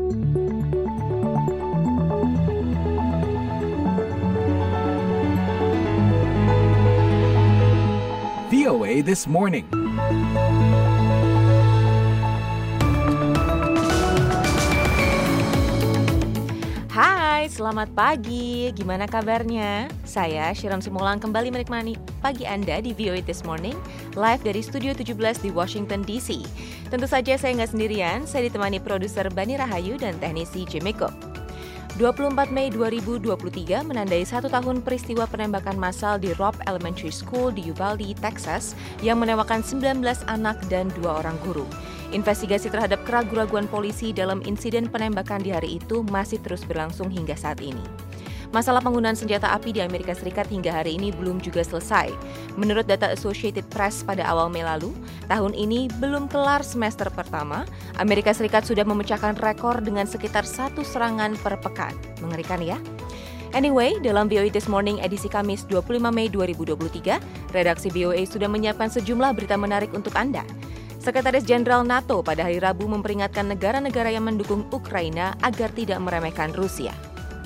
VOA This Morning. Hai, selamat pagi. Gimana kabarnya? Saya Shiron Simulang kembali menikmati pagi Anda di VOA This Morning, live dari Studio 17 di Washington DC. Tentu saja saya nggak sendirian, saya ditemani produser Bani Rahayu dan teknisi Jimiko. 24 Mei 2023 menandai 1 tahun peristiwa penembakan massal di Robb Elementary School di Uvalde, Texas yang menewaskan 19 anak dan 2 orang guru. Investigasi terhadap keraguan-raguan polisi dalam insiden penembakan di hari itu masih terus berlangsung hingga saat ini. Masalah penggunaan senjata api di Amerika Serikat hingga hari ini belum juga selesai. Menurut data Associated Press pada awal Mei lalu, tahun ini belum kelar semester pertama, Amerika Serikat sudah memecahkan rekor dengan sekitar 1 serangan per pekan. Mengerikan ya? Anyway, dalam VOA This Morning edisi Kamis 25 Mei 2023, redaksi VOA sudah menyiapkan sejumlah berita menarik untuk Anda. Sekretaris Jenderal NATO pada hari Rabu memperingatkan negara-negara yang mendukung Ukraina agar tidak meremehkan Rusia.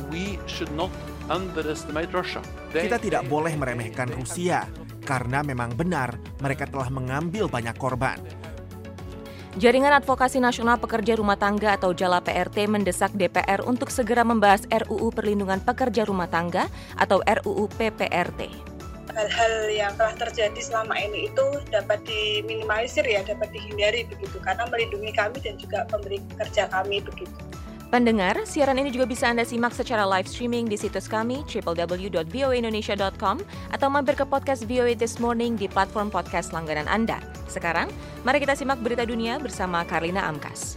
Kita tidak boleh meremehkan Rusia, karena memang benar mereka telah mengambil banyak korban. Jaringan Advokasi Nasional Pekerja Rumah Tangga atau JALA PRT mendesak DPR untuk segera membahas RUU Perlindungan Pekerja Rumah Tangga atau RUU PPRT. Hal-hal yang telah terjadi selama ini itu dapat diminimalisir ya, dapat dihindari begitu, karena melindungi kami dan juga pemberi kerja kami begitu. Pendengar, siaran ini juga bisa Anda simak secara live streaming di situs kami www.voaindonesia.com atau mampir ke podcast VOA This Morning di platform podcast langganan Anda. Sekarang, mari kita simak berita dunia bersama Karlina Amkas.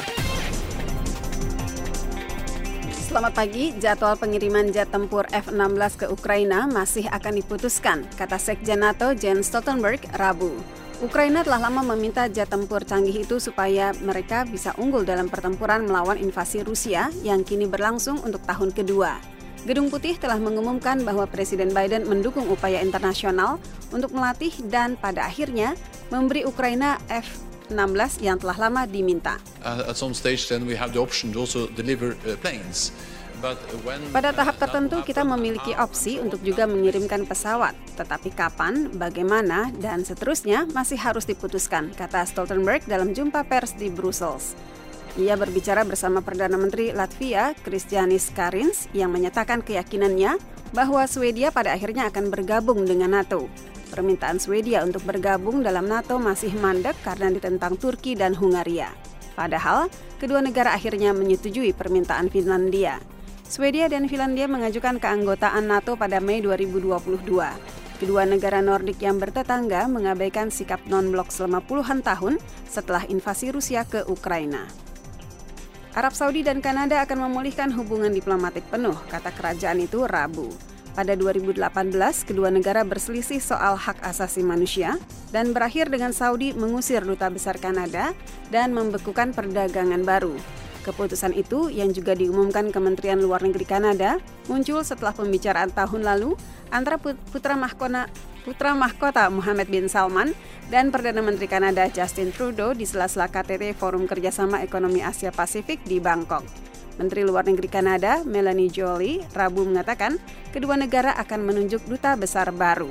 Selamat pagi, jadwal pengiriman jet tempur F-16 ke Ukraina masih akan diputuskan, kata Sekjen NATO Jens Stoltenberg Rabu. Ukraina telah lama meminta jet tempur canggih itu supaya mereka bisa unggul dalam pertempuran melawan invasi Rusia yang kini berlangsung untuk tahun kedua. Gedung Putih telah mengumumkan bahwa Presiden Biden mendukung upaya internasional untuk melatih dan pada akhirnya memberi Ukraina F-16 yang telah lama diminta. At some stage then we have the option to also deliver planes. Pada tahap tertentu kita memiliki opsi untuk juga mengirimkan pesawat, tetapi kapan, bagaimana, dan seterusnya masih harus diputuskan, kata Stoltenberg dalam jumpa pers di Brussels. Ia berbicara bersama Perdana Menteri Latvia, Kristianis Kariņš, yang menyatakan keyakinannya bahwa Swedia pada akhirnya akan bergabung dengan NATO. Permintaan Swedia untuk bergabung dalam NATO masih mandek karena ditentang Turki dan Hungaria. Padahal, kedua negara akhirnya menyetujui permintaan Finlandia. Swedia dan Finlandia mengajukan keanggotaan NATO pada Mei 2022. Kedua negara Nordik yang bertetangga mengabaikan sikap non-blok selama puluhan tahun setelah invasi Rusia ke Ukraina. Arab Saudi dan Kanada akan memulihkan hubungan diplomatik penuh, kata kerajaan itu Rabu. Pada 2018, kedua negara berselisih soal hak asasi manusia dan berakhir dengan Saudi mengusir duta besar Kanada dan membekukan perdagangan baru. Keputusan itu, yang juga diumumkan Kementerian Luar Negeri Kanada, muncul setelah pembicaraan tahun lalu antara putra mahkota Mohammed bin Salman dan Perdana Menteri Kanada Justin Trudeau di sela-sela KTT Forum Kerjasama Ekonomi Asia Pasifik di Bangkok. Menteri Luar Negeri Kanada, Melanie Joly, Rabu mengatakan kedua negara akan menunjuk duta besar baru.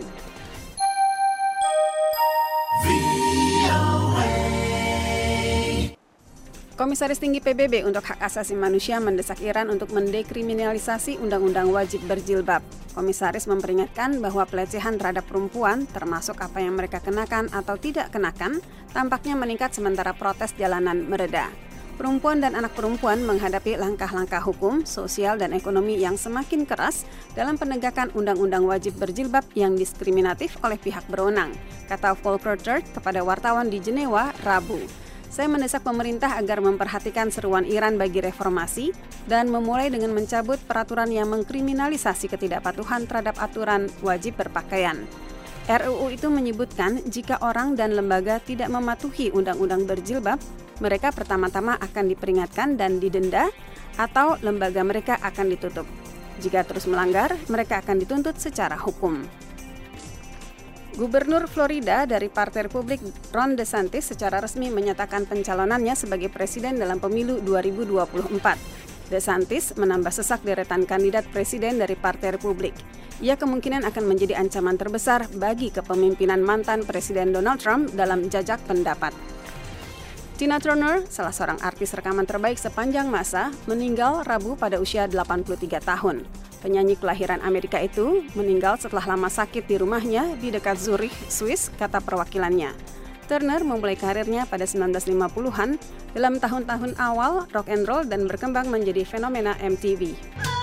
Komisaris Tinggi PBB untuk Hak Asasi Manusia mendesak Iran untuk mendekriminalisasi undang-undang wajib berjilbab. Komisaris memperingatkan bahwa pelecehan terhadap perempuan, termasuk apa yang mereka kenakan atau tidak kenakan, tampaknya meningkat sementara protes jalanan mereda. Perempuan dan anak perempuan menghadapi langkah-langkah hukum, sosial, dan ekonomi yang semakin keras dalam penegakan undang-undang wajib berjilbab yang diskriminatif oleh pihak berwenang, kata Volker Turk kepada wartawan di Jenewa, Rabu. Saya mendesak pemerintah agar memperhatikan seruan Iran bagi reformasi dan memulai dengan mencabut peraturan yang mengkriminalisasi ketidakpatuhan terhadap aturan wajib berpakaian. RUU itu menyebutkan jika orang dan lembaga tidak mematuhi undang-undang berjilbab, mereka pertama-tama akan diperingatkan dan didenda atau lembaga mereka akan ditutup. Jika terus melanggar, mereka akan dituntut secara hukum. Gubernur Florida dari Partai Republik Ron DeSantis secara resmi menyatakan pencalonannya sebagai presiden dalam pemilu 2024. DeSantis menambah sesak deretan kandidat presiden dari Partai Republik. Ia kemungkinan akan menjadi ancaman terbesar bagi kepemimpinan mantan Presiden Donald Trump dalam jajak pendapat. Tina Turner, salah seorang artis rekaman terbaik sepanjang masa, meninggal Rabu pada usia 83 tahun. Penyanyi kelahiran Amerika itu meninggal setelah lama sakit di rumahnya di dekat Zurich, Swiss, kata perwakilannya. Turner memulai karirnya pada 1950-an dalam tahun-tahun awal rock and roll dan berkembang menjadi fenomena MTV.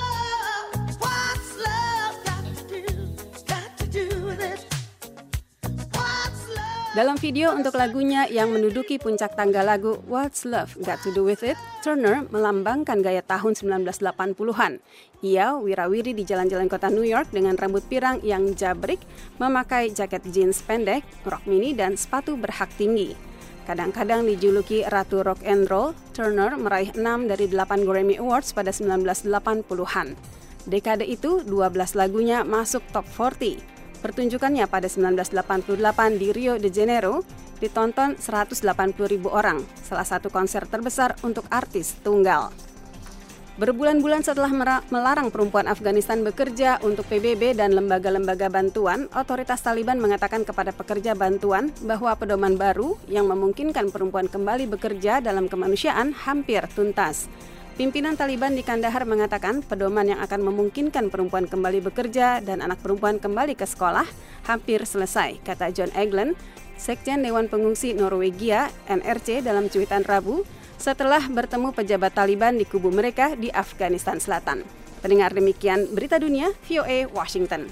Dalam video untuk lagunya yang menduduki puncak tangga lagu What's Love Got to Do With It, Turner melambangkan gaya tahun 1980-an. Ia wirawiri di jalan-jalan kota New York dengan rambut pirang yang jabrik, memakai jaket jeans pendek, rok mini, dan sepatu berhak tinggi. Kadang-kadang dijuluki Ratu Rock and Roll, Turner meraih 6 dari 8 Grammy Awards pada 1980-an. Dekade itu, 12 lagunya masuk top 40. Pertunjukannya pada 1988 di Rio de Janeiro ditonton 180.000 orang, salah satu konser terbesar untuk artis tunggal. Berbulan-bulan setelah melarang perempuan Afghanistan bekerja untuk PBB dan lembaga-lembaga bantuan, otoritas Taliban mengatakan kepada pekerja bantuan bahwa pedoman baru yang memungkinkan perempuan kembali bekerja dalam kemanusiaan hampir tuntas. Pimpinan Taliban di Kandahar mengatakan pedoman yang akan memungkinkan perempuan kembali bekerja dan anak perempuan kembali ke sekolah hampir selesai, kata John Eglin, Sekjen Dewan Pengungsi Norwegia NRC dalam cuitan Rabu setelah bertemu pejabat Taliban di kubu mereka di Afghanistan Selatan. Pendengar, demikian berita dunia VOA Washington.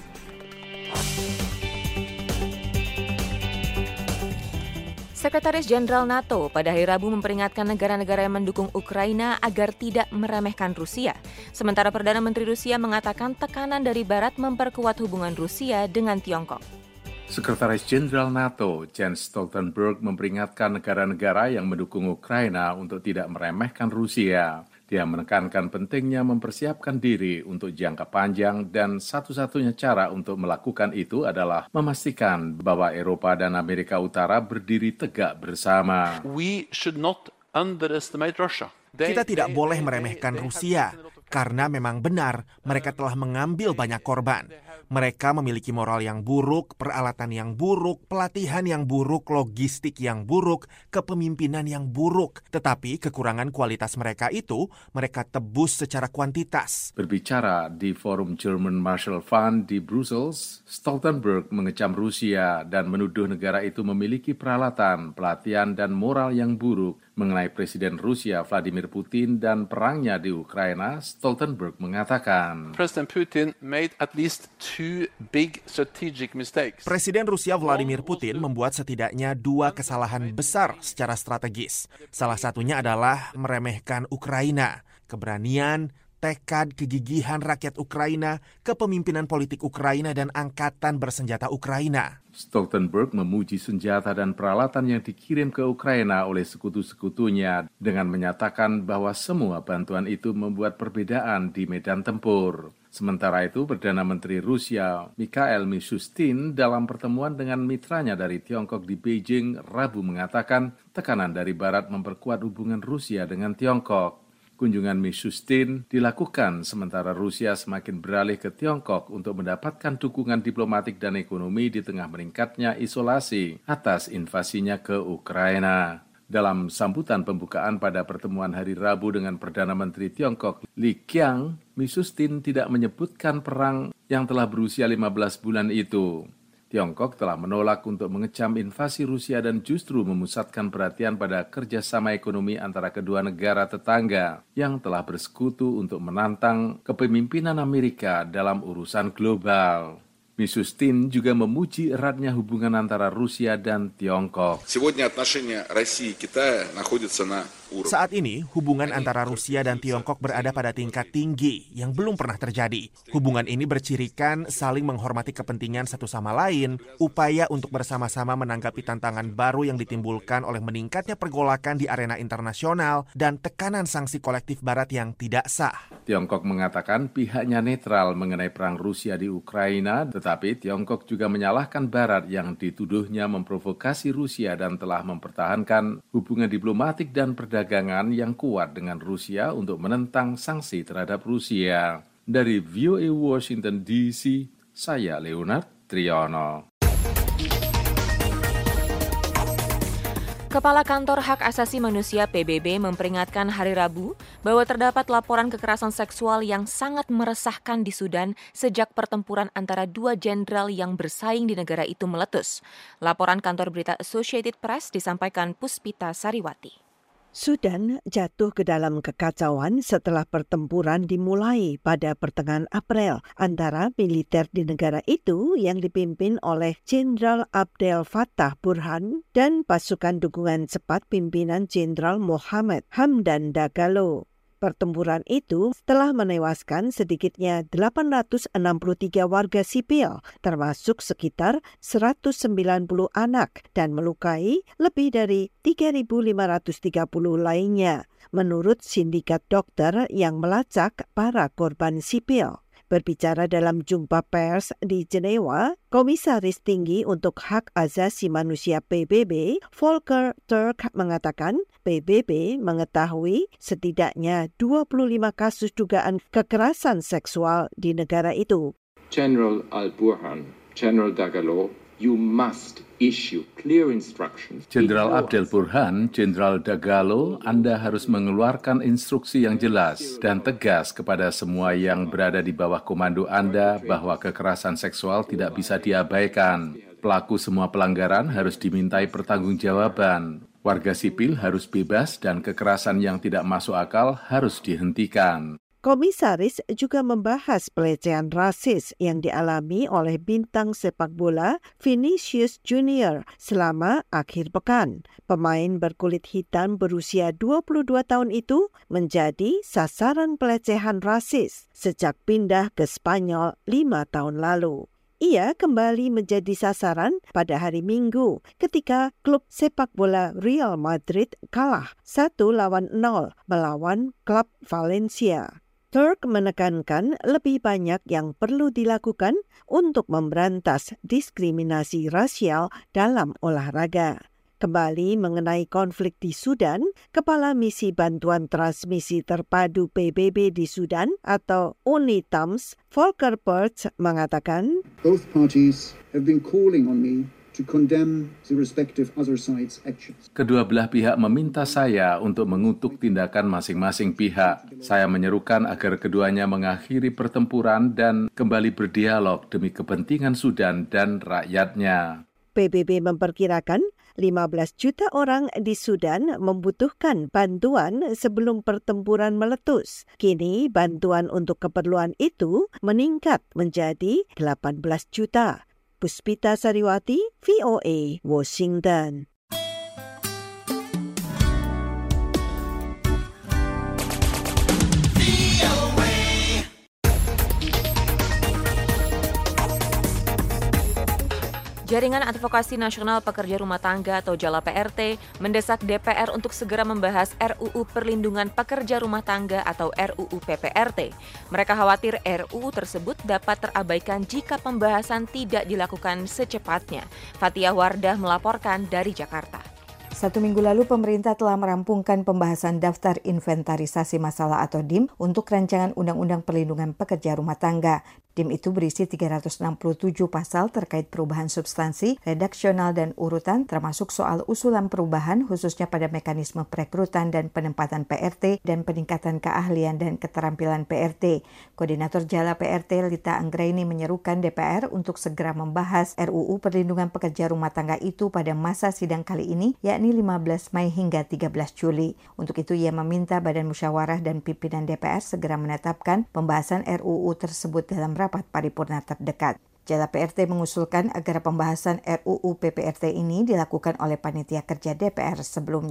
Sekretaris Jenderal NATO pada hari Rabu memperingatkan negara-negara yang mendukung Ukraina agar tidak meremehkan Rusia. Sementara Perdana Menteri Rusia mengatakan tekanan dari Barat memperkuat hubungan Rusia dengan Tiongkok. Sekretaris Jenderal NATO Jens Stoltenberg memperingatkan negara-negara yang mendukung Ukraina untuk tidak meremehkan Rusia. Dia menekankan pentingnya mempersiapkan diri untuk jangka panjang dan satu-satunya cara untuk melakukan itu adalah memastikan bahwa Eropa dan Amerika Utara berdiri tegak bersama. We should not underestimate Russia. Kita tidak boleh meremehkan Rusia, karena memang benar mereka telah mengambil banyak korban. Mereka memiliki moral yang buruk, peralatan yang buruk, pelatihan yang buruk, logistik yang buruk, kepemimpinan yang buruk. Tetapi kekurangan kualitas mereka itu mereka tebus secara kuantitas. Berbicara di Forum German Marshall Fund di Brussels, Stoltenberg mengecam Rusia dan menuduh negara itu memiliki peralatan, pelatihan, dan moral yang buruk. Mengenai Presiden Rusia Vladimir Putin dan perangnya di Ukraina, Stoltenberg mengatakan, President Putin made at least two big strategic mistakes. Presiden Rusia Vladimir Putin membuat setidaknya 2 kesalahan besar secara strategis. Salah satunya adalah meremehkan Ukraina. Keberanian, tekad, kegigihan rakyat Ukraina, kepemimpinan politik Ukraina, dan angkatan bersenjata Ukraina. Stoltenberg memuji senjata dan peralatan yang dikirim ke Ukraina oleh sekutu-sekutunya dengan menyatakan bahwa semua bantuan itu membuat perbedaan di medan tempur. Sementara itu, Perdana Menteri Rusia Mikhail Mishustin dalam pertemuan dengan mitranya dari Tiongkok di Beijing Rabu mengatakan tekanan dari Barat memperkuat hubungan Rusia dengan Tiongkok. Kunjungan Mishustin dilakukan sementara Rusia semakin beralih ke Tiongkok untuk mendapatkan dukungan diplomatik dan ekonomi di tengah meningkatnya isolasi atas invasinya ke Ukraina. Dalam sambutan pembukaan pada pertemuan hari Rabu dengan Perdana Menteri Tiongkok Li Qiang, Mishustin tidak menyebutkan perang yang telah berusia 15 bulan itu. Tiongkok telah menolak untuk mengecam invasi Rusia dan justru memusatkan perhatian pada kerjasama ekonomi antara kedua negara tetangga yang telah bersekutu untuk menantang kepemimpinan Amerika dalam urusan global. Mishustin juga memuji eratnya hubungan antara Rusia dan Tiongkok. Сегодня отношения России и Китая находятся на Saat ini, hubungan antara Rusia dan Tiongkok berada pada tingkat tinggi yang belum pernah terjadi. Hubungan ini bercirikan saling menghormati kepentingan satu sama lain, upaya untuk bersama-sama menanggapi tantangan baru yang ditimbulkan oleh meningkatnya pergolakan di arena internasional dan tekanan sanksi kolektif Barat yang tidak sah. Tiongkok mengatakan pihaknya netral mengenai perang Rusia di Ukraina, tetapi Tiongkok juga menyalahkan Barat yang dituduhnya memprovokasi Rusia dan telah mempertahankan hubungan diplomatik dan perdagangan yang kuat dengan Rusia untuk menentang sanksi terhadap Rusia. Dari VOA Washington DC, saya Leonard Triono. Kepala Kantor Hak Asasi Manusia PBB memperingatkan hari Rabu bahwa terdapat laporan kekerasan seksual yang sangat meresahkan di Sudan sejak pertempuran antara dua jenderal yang bersaing di negara itu meletus. Laporan kantor berita Associated Press disampaikan Puspita Sariwati. Sudan jatuh ke dalam kekacauan setelah pertempuran dimulai pada pertengahan April antara militer di negara itu yang dipimpin oleh Jenderal Abdel Fattah Burhan dan pasukan dukungan cepat pimpinan Jenderal Mohamed Hamdan Dagalo. Pertempuran itu telah menewaskan sedikitnya 863 warga sipil, termasuk sekitar 190 anak, dan melukai lebih dari 3.530 lainnya, menurut sindikat dokter yang melacak para korban sipil. Berbicara dalam jumpa pers di Jenewa, Komisaris Tinggi untuk Hak Asasi Manusia PBB, Volker Turk, mengatakan PBB mengetahui setidaknya 25 kasus dugaan kekerasan seksual di negara itu. General Al-Burhan, General Dagalo, you must issue clear instructions. Jenderal Abdel Burhan, Jenderal Dagalo, Anda harus mengeluarkan instruksi yang jelas dan tegas kepada semua yang berada di bawah komando Anda bahwa kekerasan seksual tidak bisa diabaikan. Pelaku semua pelanggaran harus dimintai pertanggungjawaban. Warga sipil harus bebas dan kekerasan yang tidak masuk akal harus dihentikan. Komisaris juga membahas pelecehan rasis yang dialami oleh bintang sepak bola Vinicius Junior selama akhir pekan. Pemain berkulit hitam berusia 22 tahun itu menjadi sasaran pelecehan rasis sejak pindah ke Spanyol 5 tahun lalu. Ia kembali menjadi sasaran pada hari Minggu ketika klub sepak bola Real Madrid kalah 1-0 melawan klub Valencia. Turk menekankan lebih banyak yang perlu dilakukan untuk memberantas diskriminasi rasial dalam olahraga. Kembali mengenai konflik di Sudan, Kepala Misi Bantuan Transmisi Terpadu PBB di Sudan atau UNITAMS, Volker Perthes mengatakan, Both parties have been calling on me to condemn the respective other side's actions. Kedua belah pihak meminta saya untuk mengutuk tindakan masing-masing pihak. Saya menyerukan agar keduanya mengakhiri pertempuran dan kembali berdialog demi kepentingan Sudan dan rakyatnya. PBB memperkirakan 15 juta orang di Sudan membutuhkan bantuan sebelum pertempuran meletus. Kini bantuan untuk keperluan itu meningkat menjadi 18 juta. Puspita Sariwati, VOA, Washington. Jaringan Advokasi Nasional Pekerja Rumah Tangga atau JALA PRT mendesak DPR untuk segera membahas RUU Perlindungan Pekerja Rumah Tangga atau RUU PPRT. Mereka khawatir RUU tersebut dapat terabaikan jika pembahasan tidak dilakukan secepatnya. Fathia Wardah melaporkan dari Jakarta. 1 minggu lalu, pemerintah telah merampungkan pembahasan Daftar Inventarisasi Masalah atau DIM untuk rancangan Undang-Undang Perlindungan Pekerja Rumah Tangga. DIM itu berisi 367 pasal terkait perubahan substansi, redaksional, dan urutan, termasuk soal usulan perubahan khususnya pada mekanisme perekrutan dan penempatan PRT dan peningkatan keahlian dan keterampilan PRT. Koordinator JALA PRT Lita Anggraini menyerukan DPR untuk segera membahas RUU Perlindungan Pekerja Rumah Tangga itu pada masa sidang kali ini, yakni 15 Mei hingga 13 Juli. Untuk itu, ia meminta Badan Musyawarah dan pimpinan DPR segera menetapkan pembahasan RUU tersebut dalam rapat paripurna terdekat. JALA PRT mengusulkan agar pembahasan RUU PPRT ini dilakukan oleh panitia kerja DPR sebelumnya.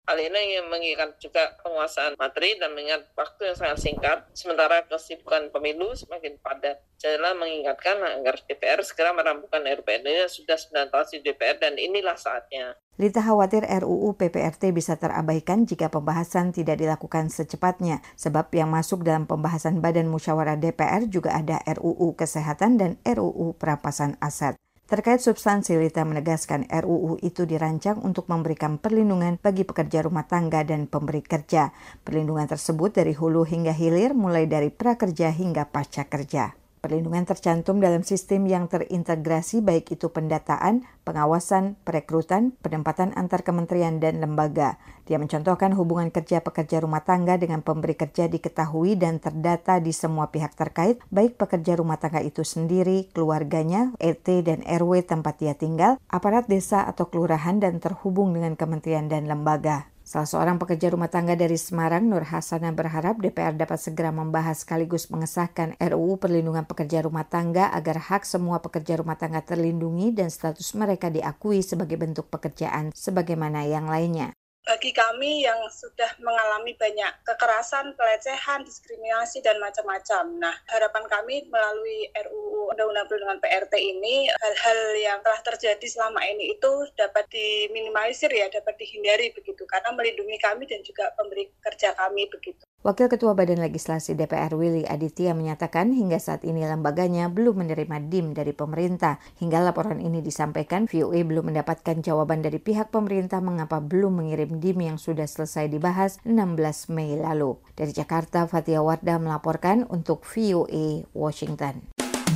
Hal ini mengingat juga penguasaan materi dan mengingat waktu yang sangat singkat, sementara kesibukan pemilu semakin padat. Saya mengingatkan agar DPR segera merampungkan RUU ini. Sudah 9 tahun di DPR dan inilah saatnya. Lita khawatir RUU PPRT bisa terabaikan jika pembahasan tidak dilakukan secepatnya, sebab yang masuk dalam pembahasan Badan Musyawarah DPR juga ada RUU Kesehatan dan RUU Perampasan Aset. Terkait substansi, Lita menegaskan RUU itu dirancang untuk memberikan perlindungan bagi pekerja rumah tangga dan pemberi kerja. Perlindungan tersebut dari hulu hingga hilir, mulai dari prakerja hingga pasca kerja. Perlindungan tercantum dalam sistem yang terintegrasi, baik itu pendataan, pengawasan, perekrutan, penempatan antar kementerian dan lembaga. Dia mencontohkan hubungan kerja pekerja rumah tangga dengan pemberi kerja diketahui dan terdata di semua pihak terkait, baik pekerja rumah tangga itu sendiri, keluarganya, RT dan RW tempat dia tinggal, aparat desa atau kelurahan, dan terhubung dengan kementerian dan lembaga. Salah seorang pekerja rumah tangga dari Semarang, Nur Hasana, berharap DPR dapat segera membahas sekaligus mengesahkan RUU Perlindungan Pekerja Rumah Tangga agar hak semua pekerja rumah tangga terlindungi dan status mereka diakui sebagai bentuk pekerjaan sebagaimana yang lainnya. Bagi kami yang sudah mengalami banyak kekerasan, pelecehan, diskriminasi, dan macam-macam. Nah, harapan kami melalui RUU Undang-Undang Perlindungan PRT ini, hal-hal yang telah terjadi selama ini itu dapat diminimalisir ya, dapat dihindari begitu, karena melindungi kami dan juga pemberi kerja kami begitu. Wakil Ketua Badan Legislasi DPR Willy Aditya menyatakan hingga saat ini lembaganya belum menerima DIM dari pemerintah. Hingga laporan ini disampaikan, VOA belum mendapatkan jawaban dari pihak pemerintah mengapa belum mengirim DIM yang sudah selesai dibahas 16 Mei lalu. Dari Jakarta, Fatia Wardah melaporkan untuk VOA Washington.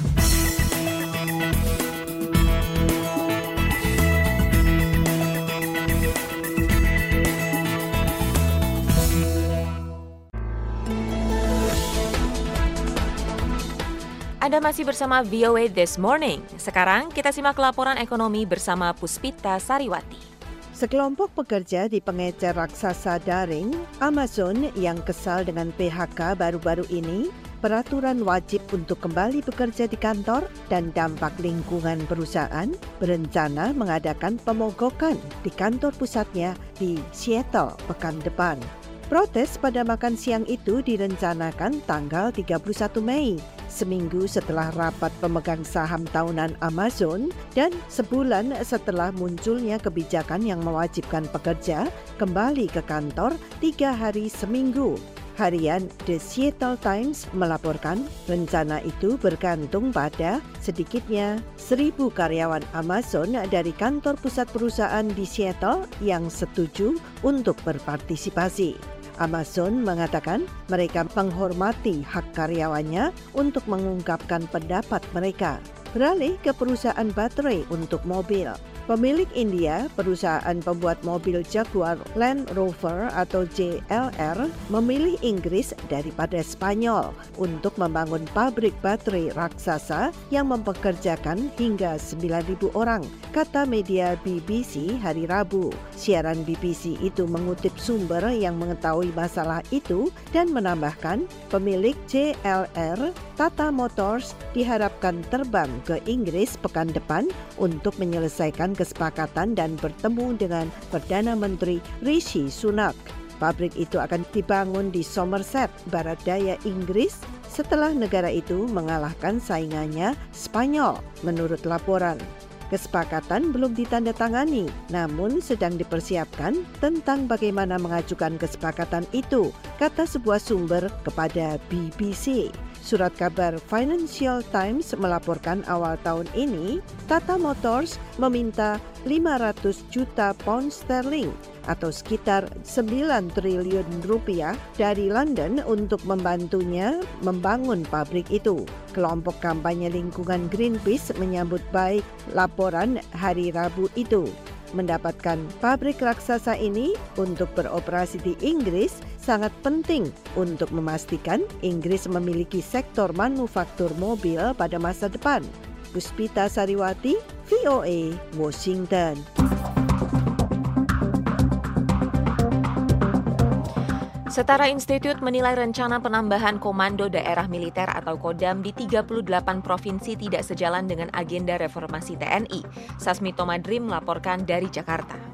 Anda masih bersama VOA This Morning. Sekarang kita simak laporan ekonomi bersama Puspita Sariwati. Sekelompok pekerja di pengecer raksasa daring, Amazon, yang kesal dengan PHK baru-baru ini, peraturan wajib untuk kembali bekerja di kantor, dan dampak lingkungan perusahaan, berencana mengadakan pemogokan di kantor pusatnya di Seattle pekan depan. Protes pada makan siang itu direncanakan tanggal 31 Mei, seminggu setelah rapat pemegang saham tahunan Amazon dan sebulan setelah munculnya kebijakan yang mewajibkan pekerja kembali ke kantor 3 hari seminggu. Harian The Seattle Times melaporkan rencana itu bergantung pada sedikitnya 1.000 karyawan Amazon dari kantor pusat perusahaan di Seattle yang setuju untuk berpartisipasi. Amazon mengatakan mereka menghormati hak karyawannya untuk mengungkapkan pendapat mereka. Beralih ke perusahaan baterai untuk mobil. Pemilik India, perusahaan pembuat mobil Jaguar Land Rover atau JLR, memilih Inggris daripada Spanyol untuk membangun pabrik baterai raksasa yang mempekerjakan hingga 9.000 orang, kata media BBC hari Rabu. Siaran BBC itu mengutip sumber yang mengetahui masalah itu dan menambahkan pemilik JLR, Tata Motors, diharapkan terbang ke Inggris pekan depan untuk menyelesaikan kesepakatan dan bertemu dengan Perdana Menteri Rishi Sunak. Pabrik itu akan dibangun di Somerset, barat daya Inggris, setelah negara itu mengalahkan saingannya Spanyol, menurut laporan. Kesepakatan belum ditandatangani, namun sedang dipersiapkan tentang bagaimana mengajukan kesepakatan itu, kata sebuah sumber kepada BBC. Surat kabar Financial Times melaporkan awal tahun ini, Tata Motors meminta 500 juta pound sterling atau sekitar 9 triliun rupiah dari London untuk membantunya membangun pabrik itu. Kelompok kampanye lingkungan Greenpeace menyambut baik laporan hari Rabu itu. Mendapatkan pabrik raksasa ini untuk beroperasi di Inggris sangat penting untuk memastikan Inggris memiliki sektor manufaktur mobil pada masa depan. Puspita Sariwati, VOA, Washington. Setara Institute menilai rencana penambahan Komando Daerah Militer atau Kodam di 38 provinsi tidak sejalan dengan agenda reformasi TNI. Sasmito Madrim melaporkan dari Jakarta.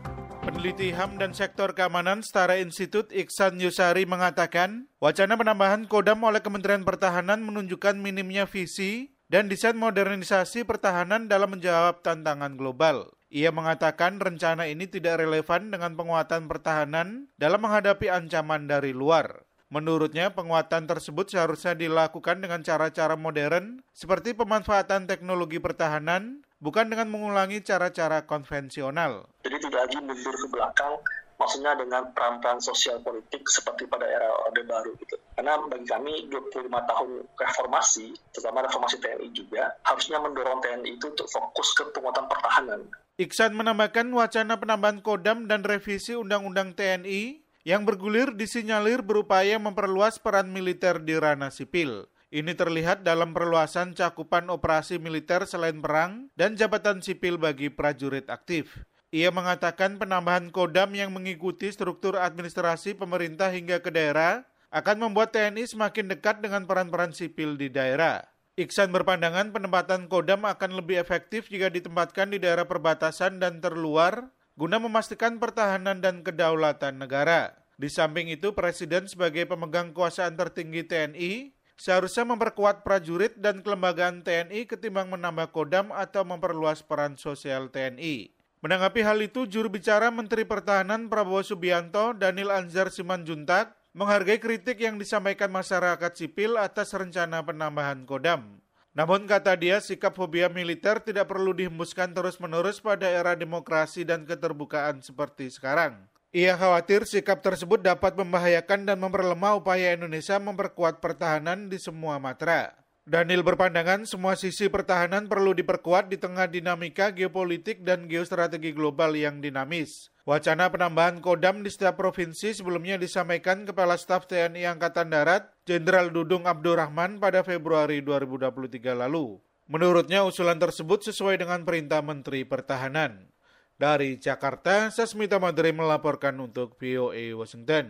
Peneliti HAM dan Sektor Keamanan Setara Institut Iksan Yusari mengatakan, wacana penambahan Kodam oleh Kementerian Pertahanan menunjukkan minimnya visi dan desain modernisasi pertahanan dalam menjawab tantangan global. Ia mengatakan rencana ini tidak relevan dengan penguatan pertahanan dalam menghadapi ancaman dari luar. Menurutnya, penguatan tersebut seharusnya dilakukan dengan cara-cara modern seperti pemanfaatan teknologi pertahanan, bukan dengan mengulangi cara-cara konvensional. Jadi tidak lagi mundur ke belakang, maksudnya dengan peran-peran sosial politik seperti pada era Orde Baru gitu. Karena bagi kami 25 tahun reformasi, terutama reformasi TNI juga, harusnya mendorong TNI itu untuk fokus ke penguatan pertahanan. Iksan menambahkan wacana penambahan Kodam dan revisi Undang-Undang TNI yang bergulir disinyalir berupaya memperluas peran militer di ranah sipil. Ini terlihat dalam perluasan cakupan operasi militer selain perang dan jabatan sipil bagi prajurit aktif. Ia mengatakan penambahan Kodam yang mengikuti struktur administrasi pemerintah hingga ke daerah akan membuat TNI semakin dekat dengan peran-peran sipil di daerah. Iksan berpandangan penempatan Kodam akan lebih efektif jika ditempatkan di daerah perbatasan dan terluar guna memastikan pertahanan dan kedaulatan negara. Di samping itu, Presiden sebagai pemegang kekuasaan tertinggi TNI seharusnya memperkuat prajurit dan kelembagaan TNI ketimbang menambah Kodam atau memperluas peran sosial TNI. Menanggapi hal itu, juru bicara Menteri Pertahanan Prabowo Subianto, Daniel Anzar Simanjuntak, menghargai kritik yang disampaikan masyarakat sipil atas rencana penambahan Kodam. Namun kata dia, sikap fobia militer tidak perlu dihembuskan terus-menerus pada era demokrasi dan keterbukaan seperti sekarang. Ia khawatir sikap tersebut dapat membahayakan dan memperlemah upaya Indonesia memperkuat pertahanan di semua matra. Daniel berpandangan semua sisi pertahanan perlu diperkuat di tengah dinamika geopolitik dan geostrategi global yang dinamis. Wacana penambahan Kodam di setiap provinsi sebelumnya disampaikan Kepala Staf TNI Angkatan Darat, Jenderal Dudung Abdurrahman pada Februari 2023 lalu. Menurutnya usulan tersebut sesuai dengan perintah Menteri Pertahanan. Dari Jakarta, Sasmita Madre melaporkan untuk VOA Washington.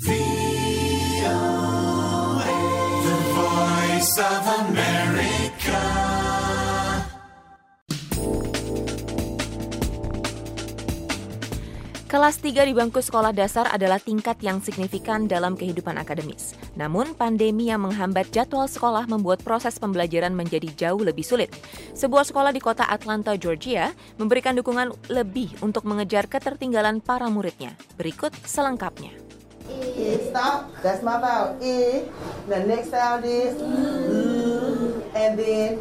The Voice of America. Kelas 3 di bangku sekolah dasar adalah tingkat yang signifikan dalam kehidupan akademis. Namun, pandemi yang menghambat jadwal sekolah membuat proses pembelajaran menjadi jauh lebih sulit. Sebuah sekolah di kota Atlanta, Georgia, memberikan dukungan lebih untuk mengejar ketertinggalan para muridnya. Berikut selengkapnya. Stop. That's my vowel. The next sound is and then.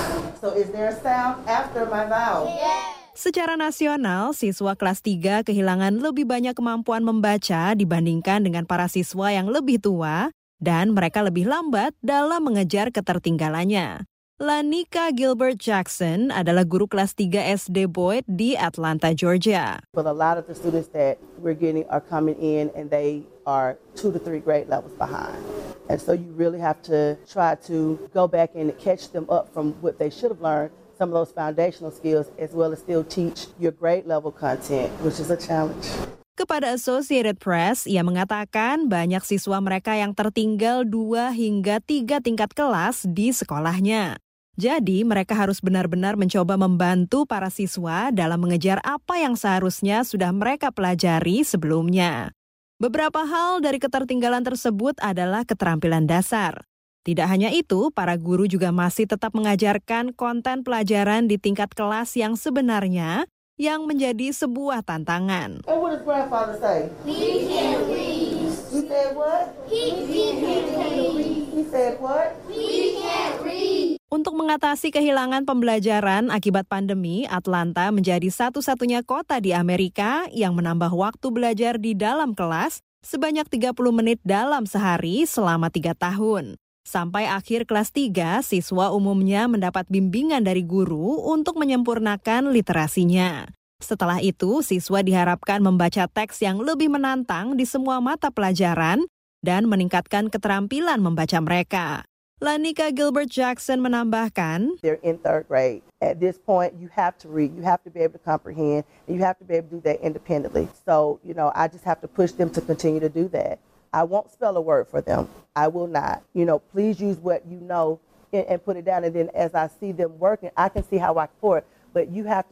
So is there a sound after my vowel? Secara nasional, siswa kelas 3 kehilangan lebih banyak kemampuan membaca dibandingkan dengan para siswa yang lebih tua dan mereka lebih lambat dalam mengejar ketertinggalannya. Lanika Gilbert Jackson adalah guru kelas 3 SD Boyd di Atlanta, Georgia. But a lot of the students that we're getting are coming in and they are 2 to 3 grade levels behind. And so you really have to try to go back and catch them up from what they should have learned, some of those foundational skills, as well as still teach your grade level content, which is a challenge. Kepada Associated Press, ia mengatakan banyak siswa mereka yang tertinggal 2 hingga 3 tingkat kelas di sekolahnya. Jadi, mereka harus benar-benar mencoba membantu para siswa dalam mengejar apa yang seharusnya sudah mereka pelajari sebelumnya. Beberapa hal dari ketertinggalan tersebut adalah keterampilan dasar. Tidak hanya itu, para guru juga masih tetap mengajarkan konten pelajaran di tingkat kelas yang sebenarnya yang menjadi sebuah tantangan. And what does grandfather say? We can read. You said what? He can read. He said what? We can read. Untuk mengatasi kehilangan pembelajaran akibat pandemi, Atlanta menjadi satu-satunya kota di Amerika yang menambah waktu belajar di dalam kelas sebanyak 30 menit dalam sehari selama 3 tahun. Sampai akhir kelas 3, siswa umumnya mendapat bimbingan dari guru untuk menyempurnakan literasinya. Setelah itu, siswa diharapkan membaca teks yang lebih menantang di semua mata pelajaran dan meningkatkan keterampilan membaca mereka. Lanika Gilbert Jackson menambahkan, They're in 3rd grade. At this point, you have to read, you have to be able to comprehend, and you have to be able to do that independently. So, I just have to push them to continue to do that. I won't spell a word for them. I will not. Please use what you know and put it down. And then as I see them working, I can see how I pour it. But you have to spell it.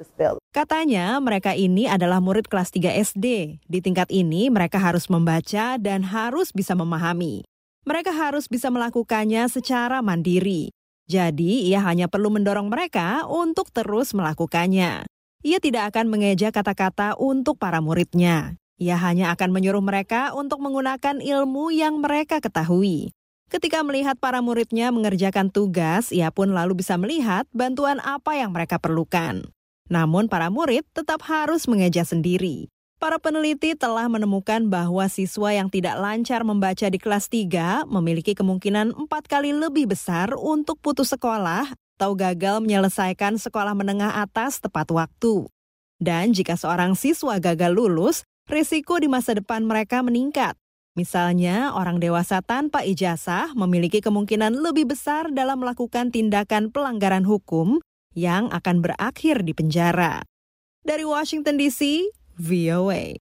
Katanya mereka ini adalah murid kelas 3 SD. Di tingkat ini mereka harus membaca dan harus bisa memahami. Mereka harus bisa melakukannya secara mandiri. Jadi ia hanya perlu mendorong mereka untuk terus melakukannya. Ia tidak akan mengeja kata-kata untuk para muridnya. Ia hanya akan menyuruh mereka untuk menggunakan ilmu yang mereka ketahui. Ketika melihat para muridnya mengerjakan tugas, ia pun lalu bisa melihat bantuan apa yang mereka perlukan. Namun para murid tetap harus mengeja sendiri. Para peneliti telah menemukan bahwa siswa yang tidak lancar membaca di kelas 3 memiliki kemungkinan 4 kali lebih besar untuk putus sekolah atau gagal menyelesaikan sekolah menengah atas tepat waktu. Dan jika seorang siswa gagal lulus, risiko di masa depan mereka meningkat. Misalnya, orang dewasa tanpa ijazah memiliki kemungkinan lebih besar dalam melakukan tindakan pelanggaran hukum yang akan berakhir di penjara. Dari Washington DC, VOA.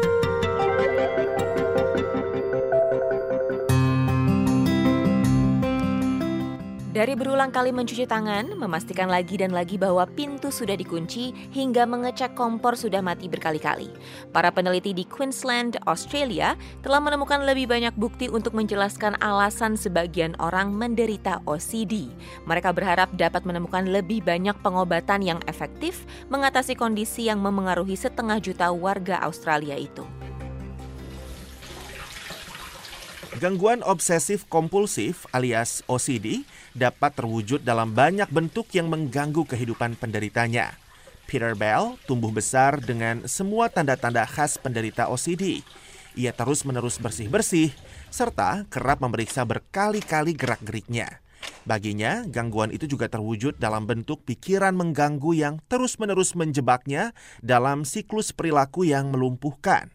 Dari berulang kali mencuci tangan, memastikan lagi dan lagi bahwa pintu sudah dikunci, hingga mengecek kompor sudah mati berkali-kali. Para peneliti di Queensland, Australia, telah menemukan lebih banyak bukti untuk menjelaskan alasan sebagian orang menderita OCD. Mereka berharap dapat menemukan lebih banyak pengobatan yang efektif mengatasi kondisi yang memengaruhi 1,5 juta warga Australia itu. Gangguan obsesif kompulsif alias OCD dapat terwujud dalam banyak bentuk yang mengganggu kehidupan penderitanya. Peter Bell tumbuh besar dengan semua tanda-tanda khas penderita OCD. Ia terus-menerus bersih-bersih, serta kerap memeriksa berkali-kali gerak-geriknya. Baginya, gangguan itu juga terwujud dalam bentuk pikiran mengganggu yang terus-menerus menjebaknya dalam siklus perilaku yang melumpuhkan.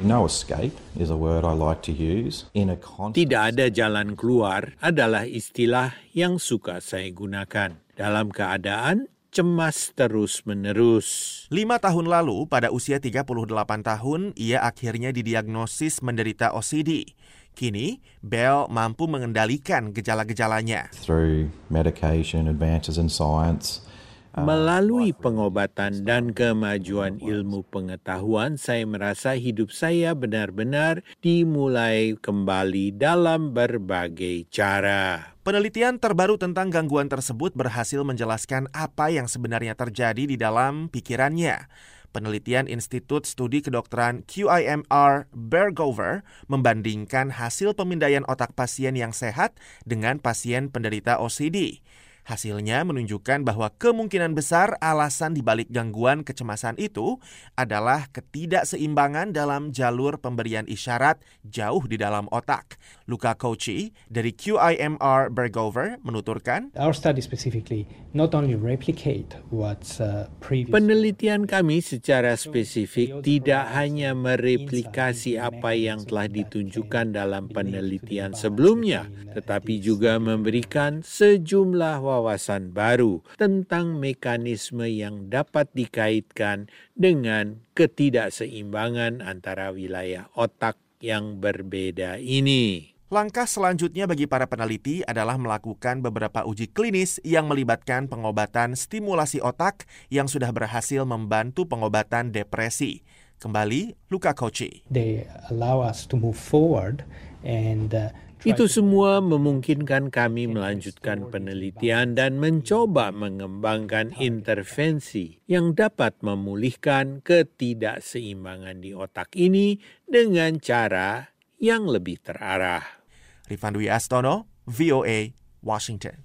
Tidak ada jalan keluar adalah istilah yang suka saya gunakan dalam keadaan cemas terus-menerus. 5 tahun lalu, pada usia 38 tahun, ia akhirnya didiagnosis menderita OCD. Kini, Bell mampu mengendalikan gejala-gejalanya. Through medication, advances in science, melalui pengobatan dan kemajuan ilmu pengetahuan, saya merasa hidup saya benar-benar dimulai kembali dalam berbagai cara. Penelitian terbaru tentang gangguan tersebut berhasil menjelaskan apa yang sebenarnya terjadi di dalam pikirannya. Penelitian Institut Studi Kedokteran QIMR Bergover membandingkan hasil pemindaian otak pasien yang sehat dengan pasien penderita OCD. Hasilnya menunjukkan bahwa kemungkinan besar alasan dibalik gangguan kecemasan itu adalah ketidakseimbangan dalam jalur pemberian isyarat jauh di dalam otak. Luca Cauchi dari QIMR Bergover menuturkan, Our study specifically not only replicate what's previous. Penelitian kami secara spesifik tidak hanya mereplikasi apa yang telah ditunjukkan dalam penelitian sebelumnya, tetapi juga memberikan sejumlah wawasan baru tentang mekanisme yang dapat dikaitkan dengan ketidakseimbangan antara wilayah otak yang berbeda ini. Langkah selanjutnya bagi para peneliti adalah melakukan beberapa uji klinis yang melibatkan pengobatan stimulasi otak yang sudah berhasil membantu pengobatan depresi. Kembali, Luca Cauchi. They allow us to move forward and itu semua memungkinkan kami melanjutkan penelitian dan mencoba mengembangkan intervensi yang dapat memulihkan ketidakseimbangan di otak ini dengan cara yang lebih terarah. Rifan Dwi Astono, VOA, Washington.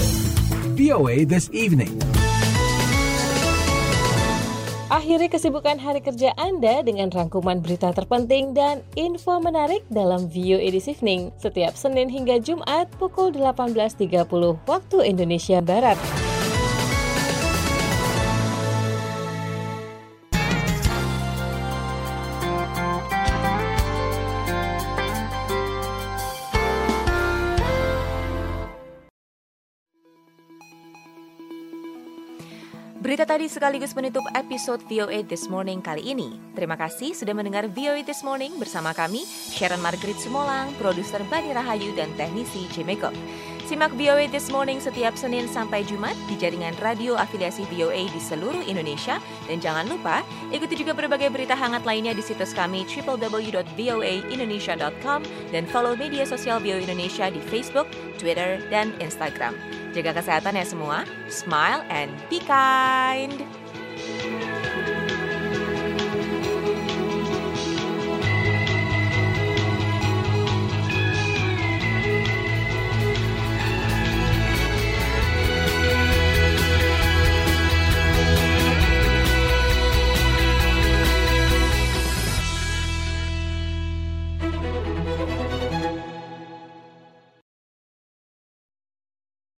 VOA This Evening. Akhiri kesibukan hari kerja Anda dengan rangkuman berita terpenting dan info menarik dalam VOA This Evening setiap Senin hingga Jumat pukul 18.30 waktu Indonesia Barat. Berita tadi sekaligus menutup episode VOA This Morning kali ini. Terima kasih sudah mendengar VOA This Morning bersama kami, Sharon Margaret Sumolang, produser Bani Rahayu, dan teknisi J. Makeup. Simak VOA This Morning setiap Senin sampai Jumat di jaringan radio afiliasi VOA di seluruh Indonesia. Dan jangan lupa, ikuti juga berbagai berita hangat lainnya di situs kami www.voaindonesia.com dan follow media sosial VOA Indonesia di Facebook, Twitter, dan Instagram. Jaga kesehatan ya semua. Smile and be kind.